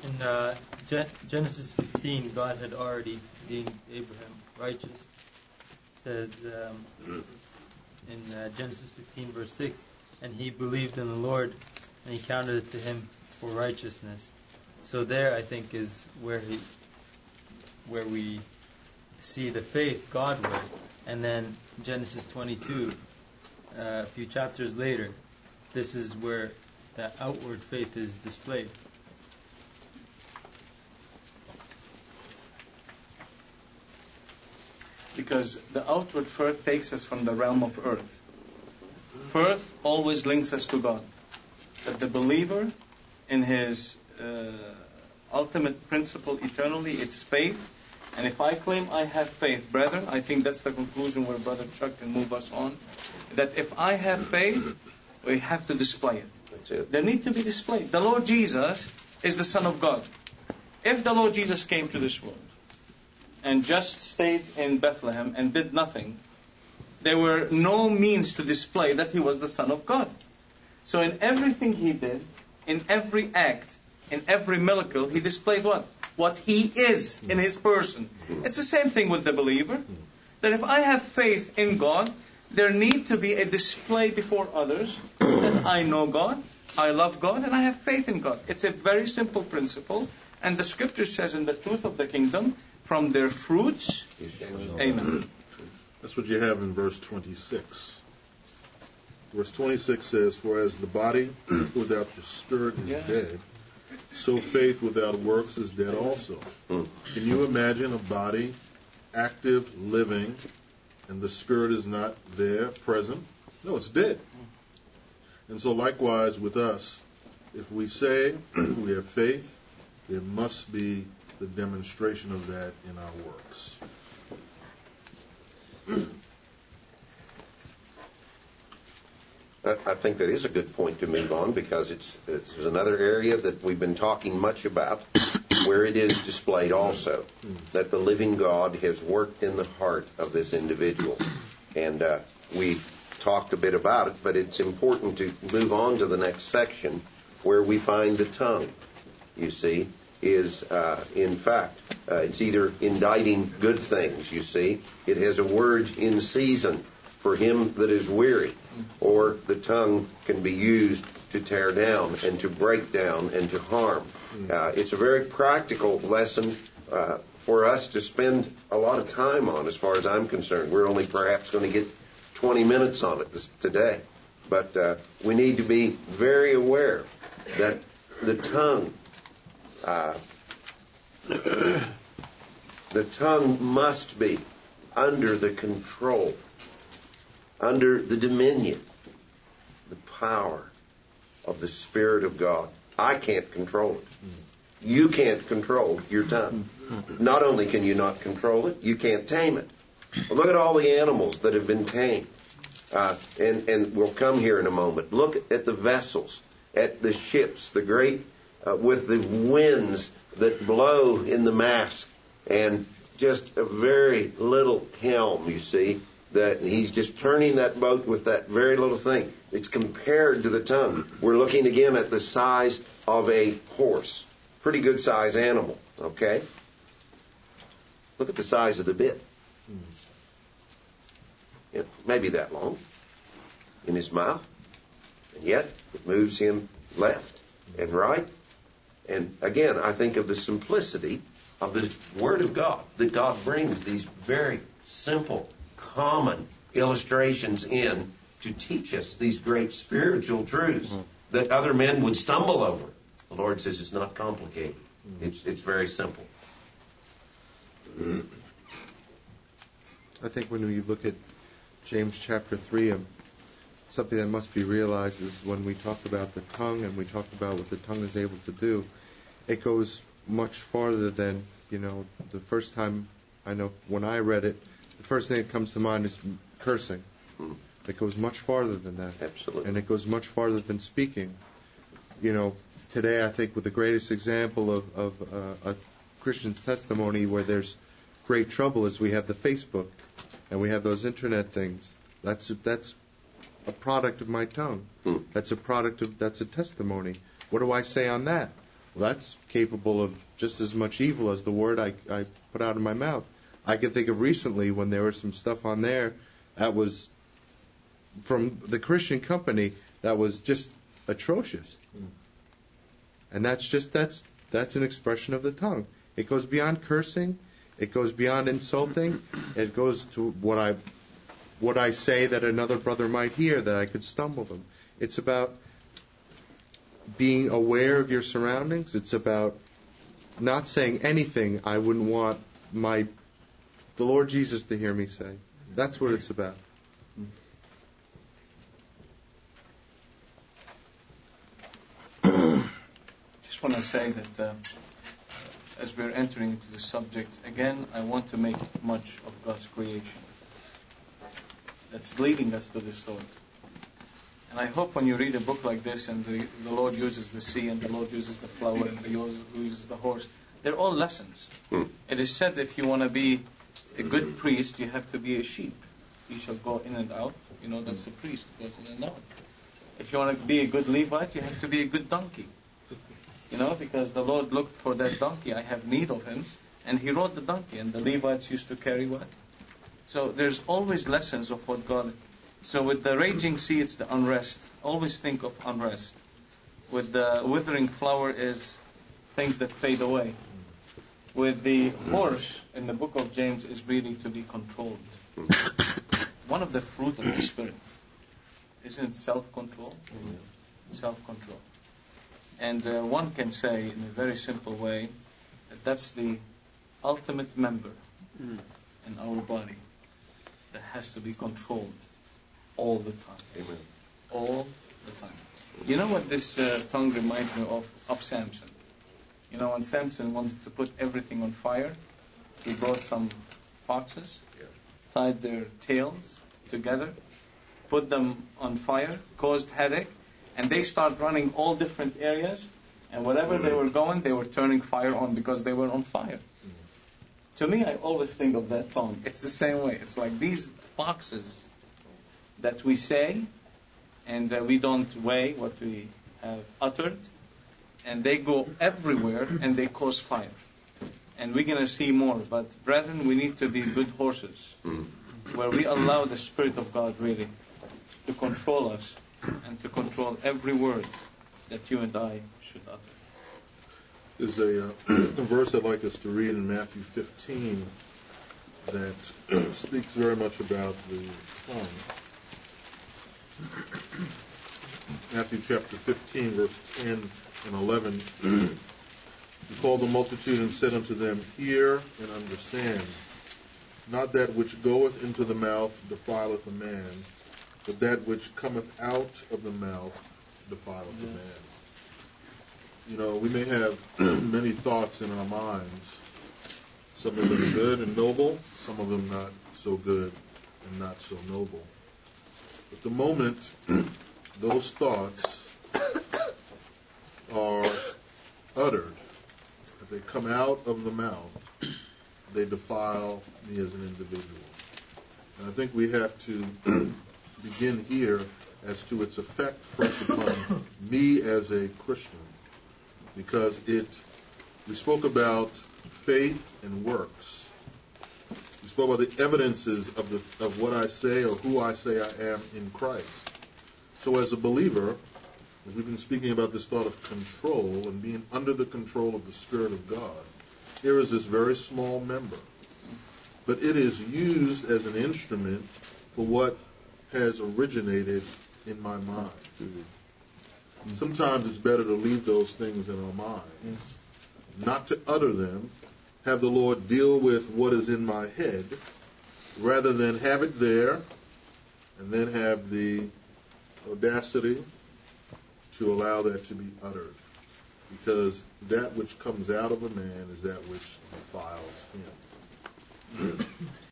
In Genesis 15, God had already deemed Abraham righteous. It says in Genesis 15, verse 6, and he believed in the Lord, and he counted it to him for righteousness. So there, I think, is where we see the faith Godward. And then Genesis 22, a few chapters later, this is where that outward faith is displayed. Because the outward faith takes us from the realm of earth. Faith always links us to God. But the believer, in his ultimate principle eternally, it's faith. And if I claim I have faith, brethren, I think that's the conclusion where Brother Chuck can move us on, that if I have faith, we have to display it. That's it. There need to be displayed. The Lord Jesus is the Son of God. If the Lord Jesus came to this world and just stayed in Bethlehem and did nothing, there were no means to display that he was the Son of God. So in everything he did, in every act, in every miracle, he displayed what? What he is in his person. It's the same thing with the believer. That if I have faith in God, there need to be a display before others that I know God, I love God, and I have faith in God. It's a very simple principle. And the scripture says in the truth of the kingdom, from their fruits, amen. That's what you have in verse 26. Verse 26 says, for as the body without the spirit is dead, so faith without works is dead also. Can you imagine a body active, living, and the spirit is not there, present? No, it's dead. And so likewise with us, if we say we have faith, there must be the demonstration of that in our works. I think that is a good point to move on, because it's another area that we've been talking much about, where it is displayed also, that the living God has worked in the heart of this individual. And we talked a bit about it, but it's important to move on to the next section, where we find the tongue, you see, is in fact, it's either inditing good things, you see. It has a word in season for him that is weary, or the tongue can be used to tear down and to break down and to harm. It's a very practical lesson for us to spend a lot of time on, as far as I'm concerned. We're only perhaps going to get 20 minutes on it today. But we need to be very aware that the tongue must be under the control, under the dominion, the power of the Spirit of God. I can't control it. You can't control your tongue. Not only can you not control it, you can't tame it. Well, look at all the animals that have been tamed. And we'll come here in a moment. Look at the vessels, at the ships, the great, with the winds that blow in the mast, and just a very little helm, you see, that he's just turning that boat with that very little thing. It's compared to the tongue. We're looking again at the size of a horse. Pretty good size animal, okay? Look at the size of the bit. It may be that long in his mouth, and yet it moves him left and right. And again, I think of the simplicity of the Word of God, that God brings these very simple, common illustrations in to teach us these great spiritual truths that other men would stumble over. The Lord says it's not complicated. It's very simple. I think when we look at James chapter 3, something that must be realized is when we talk about the tongue and we talk about what the tongue is able to do, it goes much farther than, the first time, I know when I read it, the first thing that comes to mind is cursing. It goes much farther than that. Absolutely. And it goes much farther than speaking. Today I think with the greatest example of a Christian's testimony where there's great trouble is we have the Facebook and we have those internet things. That's a product of my tongue. That's a testimony. What do I say on that? Well, that's capable of just as much evil as the word I put out of my mouth. I can think of recently when there was some stuff on there that was from the Christian company that was just atrocious. And that's an expression of the tongue. It goes beyond cursing. It goes beyond insulting. It goes to what I say that another brother might hear, that I could stumble them. It's about being aware of your surroundings. It's about not saying anything I wouldn't want the Lord Jesus to hear me say. That's what it's about. Just want to say that as we're entering into the subject, again, I want to make much of God's creation that's leading us to this thought. And I hope when you read a book like this and the Lord uses the sea and the Lord uses the flower and the Lord uses the horse, they're all lessons. It is said if you want to be a good priest, you have to be a sheep. You shall go in and out. That's the priest who goes in and out. If you want to be a good Levite, you have to be a good donkey. Because the Lord looked for that donkey. I have need of him. And he rode the donkey. And the Levites used to carry what? So there's always lessons of what God... So with the raging sea, it's the unrest. Always think of unrest. With the withering flower is things that fade away. With the horse in the book of James is really to be controlled. One of the fruit of the Spirit. Isn't it self-control? Self-control. And one can say in a very simple way that that's the ultimate member in our body that has to be controlled all the time. Amen. All the time. You know what this tongue reminds me of Samson. When Samson wanted to put everything on fire, he brought some foxes, tied their tails together, put them on fire, caused headache, and they start running all different areas, and wherever they were going, they were turning fire on because they were on fire. To me, I always think of that tongue. It's the same way. It's like these foxes that we say, and we don't weigh what we have uttered, and they go everywhere, and they cause fire. And we're going to see more. But, brethren, we need to be good horses, where we allow the Spirit of God really to control us and to control every word that you and I should utter. There's a verse I'd like us to read in Matthew 15 that speaks very much about the tongue. Matthew chapter 15, verse 10 and 11. He called the multitude and said unto them, Hear and understand. Not that which goeth into the mouth defileth a man, but that which cometh out of the mouth defileth a man. We may have many thoughts in our minds. Some of them good and noble, some of them not so good and not so noble. But the moment those thoughts are uttered, if they come out of the mouth, they defile me as an individual. And I think we have to begin here as to its effect first upon me as a Christian, because we spoke about faith and works. We spoke about the evidences of what I say or who I say I am in Christ. So as a believer, as we've been speaking about this thought of control and being under the control of the Spirit of God, here is this very small member. But it is used as an instrument for what has originated in my mind. Sometimes it's better to leave those things in our minds, not to utter them, have the Lord deal with what is in my head, rather than have it there and then have the audacity to allow that to be uttered. Because that which comes out of a man is that which defiles him.